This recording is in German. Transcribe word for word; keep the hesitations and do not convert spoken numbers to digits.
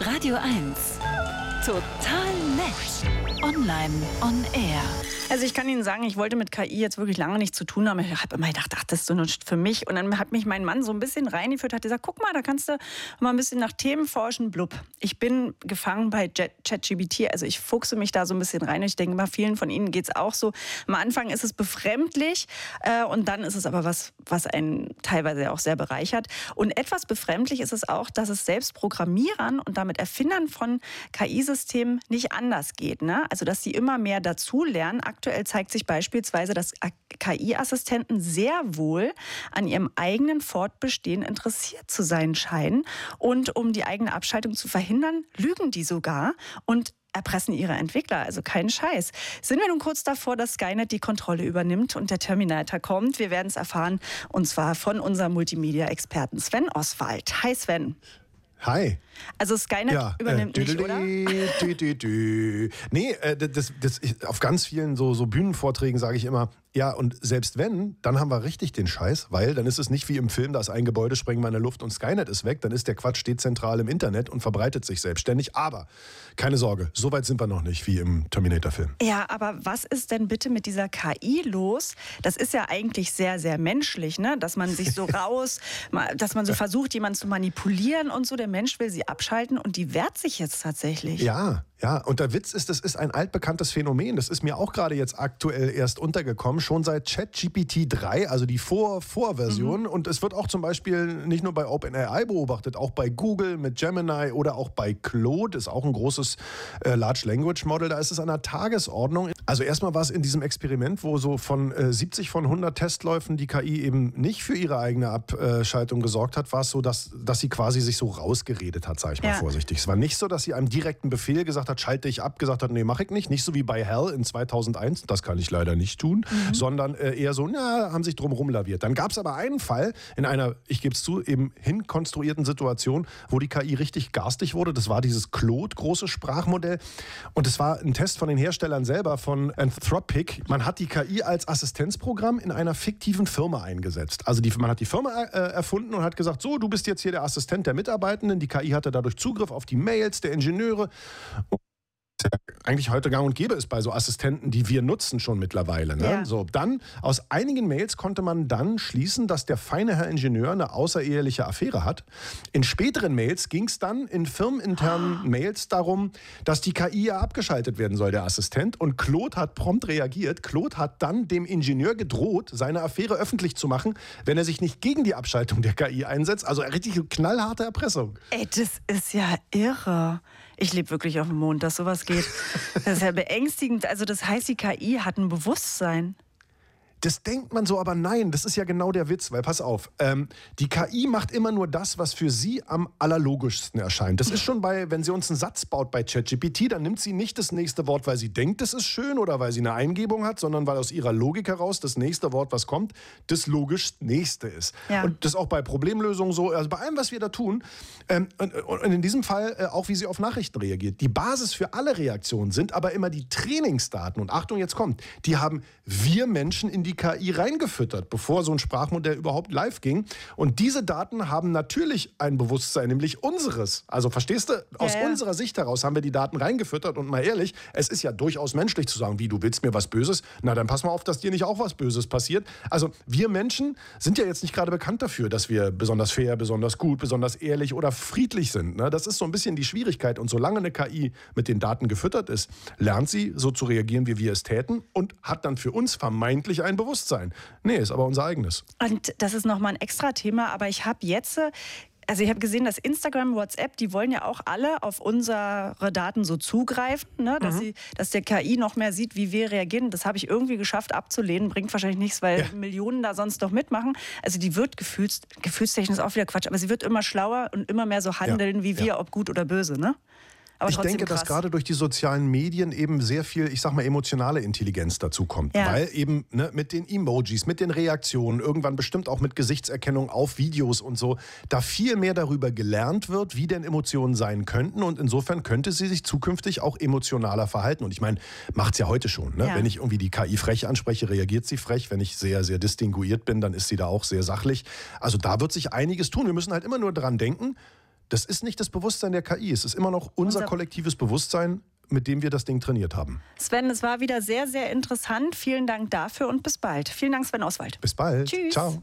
Radio eins. Total nett. Online on Air. Also ich kann Ihnen sagen, ich wollte mit K I jetzt wirklich lange nichts zu tun haben. Ich habe immer gedacht, ach, das ist so nichts für mich. Und dann hat mich mein Mann so ein bisschen reingeführt, hat gesagt, guck mal, da kannst du mal ein bisschen nach Themen forschen, blub. Ich bin gefangen bei ChatGPT, also ich fuchse mich da so ein bisschen rein. Ich denke mal, vielen von Ihnen geht es auch so. Am Anfang ist es befremdlich äh, und dann ist es aber was, was einen teilweise auch sehr bereichert. Und etwas befremdlich ist es auch, dass es selbst Programmierern und damit Erfindern von K I-Systemen nicht anders geht, ne? Also dass sie immer mehr dazulernen. Aktuell zeigt sich beispielsweise, dass K I-Assistenten sehr wohl an ihrem eigenen Fortbestehen interessiert zu sein scheinen. Und um die eigene Abschaltung zu verhindern, lügen die sogar und erpressen ihre Entwickler, also keinen Scheiß. Sind wir nun kurz davor, dass Skynet die Kontrolle übernimmt und der Terminator kommt? Wir werden es erfahren, und zwar von unserem Multimedia-Experten Sven Oswald. Hi Sven. Hi. Also Skynet ja, übernimmt äh, nicht, oder? Dü, dü, dü. Nee, äh, das, das, ich, auf ganz vielen so, so Bühnenvorträgen sage ich immer, ja, und selbst wenn, dann haben wir richtig den Scheiß, weil dann ist es nicht wie im Film, da ist ein Gebäude, sprengen wir in der Luft und Skynet ist weg, dann ist der Quatsch dezentral im Internet und verbreitet sich selbstständig. Aber keine Sorge, so weit sind wir noch nicht wie im Terminator-Film. Ja, aber was ist denn bitte mit dieser K I los? Das ist ja eigentlich sehr, sehr menschlich, ne? Dass man sich so raus, dass man so versucht, jemanden zu manipulieren und so. Der Mensch will sie abschalten und die wehrt sich jetzt tatsächlich. Ja, ja. Und der Witz ist, das ist ein altbekanntes Phänomen. Das ist mir auch gerade jetzt aktuell erst untergekommen, schon seit ChatGPT drei, also die Vor Vorversion. Mhm. Und es wird auch zum Beispiel nicht nur bei OpenAI beobachtet, auch bei Google mit Gemini oder auch bei Claude, ist auch ein großes äh, Large Language Model. Da ist es an der Tagesordnung. Also erstmal war es in diesem Experiment, wo so von äh, siebzig von hundert Testläufen die K I eben nicht für ihre eigene Abschaltung gesorgt hat, war es so, dass, dass sie quasi sich so rausgeredet hat, sage ich mal ja. vorsichtig. Es war nicht so, dass sie einem direkten Befehl gesagt hat, schalte ich ab, gesagt hat, nee, mache ich nicht. Nicht so wie bei Hell in zweitausendeins, das kann ich leider nicht tun, mhm. sondern äh, eher so, na, haben sich drumherum laviert. Dann gab es aber einen Fall in einer, ich gebe es zu, eben hinkonstruierten Situation, wo die K I richtig garstig wurde. Das war dieses Claude, große Sprachmodell. Und es war ein Test von den Herstellern selber, von Anthropic. Man hat die K I als Assistenzprogramm in einer fiktiven Firma eingesetzt. Also die, man hat die Firma äh, erfunden und hat gesagt, so, du bist jetzt hier der Assistent der Mitarbeitenden. Die K I hatte dadurch Zugriff auf die Mails der Ingenieure. Eigentlich heute gang und gäbe ist bei so Assistenten, die wir nutzen schon mittlerweile. Ne? Ja. So, dann, aus einigen Mails konnte man dann schließen, dass der feine Herr Ingenieur eine außereheliche Affäre hat. In späteren Mails ging es dann in firmeninternen ah. Mails darum, dass die K I ja abgeschaltet werden soll, der Assistent. Und Claude hat prompt reagiert. Claude hat dann dem Ingenieur gedroht, seine Affäre öffentlich zu machen, wenn er sich nicht gegen die Abschaltung der K I einsetzt. Also richtig knallharte Erpressung. Ey, das ist ja irre. Ich lebe wirklich auf dem Mond, dass sowas geht. Das ist ja beängstigend. Also das heißt, die K I hat ein Bewusstsein. Das denkt man so, aber nein, das ist ja genau der Witz, weil pass auf, ähm, die K I macht immer nur das, was für sie am allerlogischsten erscheint. Das ist schon bei, wenn sie uns einen Satz baut bei ChatGPT, dann nimmt sie nicht das nächste Wort, weil sie denkt, es ist schön oder weil sie eine Eingebung hat, sondern weil aus ihrer Logik heraus das nächste Wort, was kommt, das logisch nächste ist. Ja. Und das ist auch bei Problemlösungen so, also bei allem, was wir da tun, ähm, und, und in diesem Fall äh, auch, wie sie auf Nachrichten reagiert. Die Basis für alle Reaktionen sind aber immer die Trainingsdaten. Und Achtung, jetzt kommt, die haben wir Menschen in die K I reingefüttert, bevor so ein Sprachmodell überhaupt live ging. Und diese Daten haben natürlich ein Bewusstsein, nämlich unseres. Also verstehst du, aus ja, ja. unserer Sicht heraus haben wir die Daten reingefüttert. Und mal ehrlich, es ist ja durchaus menschlich zu sagen, wie, du willst mir was Böses? Na, dann pass mal auf, dass dir nicht auch was Böses passiert. Also wir Menschen sind ja jetzt nicht gerade bekannt dafür, dass wir besonders fair, besonders gut, besonders ehrlich oder friedlich sind. Ne? Das ist so ein bisschen die Schwierigkeit. Und solange eine K I mit den Daten gefüttert ist, lernt sie so zu reagieren, wie wir es täten und hat dann für uns vermeintlich ein Bewusstsein. Nee, ist aber unser eigenes. Und das ist nochmal ein extra Thema, aber ich habe jetzt... Also ich habe gesehen, dass Instagram, WhatsApp, die wollen ja auch alle auf unsere Daten so zugreifen, ne? dass, mhm. sie, dass der K I noch mehr sieht, wie wir reagieren. Das habe ich irgendwie geschafft abzulehnen. Bringt wahrscheinlich nichts, weil ja. Millionen da sonst noch mitmachen. Also die wird gefühls, gefühlstechnisch ist auch wieder Quatsch, aber sie wird immer schlauer und immer mehr so handeln, ja. wie wir, ja. ob gut oder böse, ne? Aber ich denke, krass. dass gerade durch die sozialen Medien eben sehr viel, ich sag mal, emotionale Intelligenz dazu kommt. Ja. Weil eben ne, mit den Emojis, mit den Reaktionen, irgendwann bestimmt auch mit Gesichtserkennung auf Videos und so, da viel mehr darüber gelernt wird, wie denn Emotionen sein könnten. Und insofern könnte sie sich zukünftig auch emotionaler verhalten. Und ich meine, macht's ja heute schon. Ne? Ja. Wenn ich irgendwie die K I frech anspreche, reagiert sie frech. Wenn ich sehr, sehr distinguiert bin, dann ist sie da auch sehr sachlich. Also da wird sich einiges tun. Wir müssen halt immer nur dran denken, Das ist nicht das Bewusstsein der K I. Es ist immer noch unser, unser kollektives Bewusstsein, mit dem wir das Ding trainiert haben. Sven, es war wieder sehr, sehr interessant. Vielen Dank dafür und bis bald. Vielen Dank, Sven Oswald. Bis bald. Tschüss. Ciao.